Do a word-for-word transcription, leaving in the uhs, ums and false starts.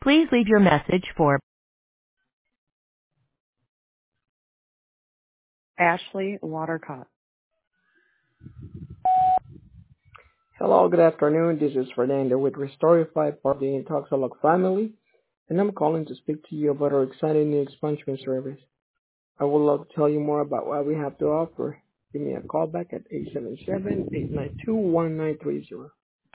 Please leave your message for Ashley Watercott. Hello, good afternoon. This is Fernando with Restorify part of the Intoxalog family, and I'm calling to speak to you about our exciting new expansion service. I would love to tell you more about what we have to offer. Give me a call back at eight seven seven, eight nine two, one nine three zero.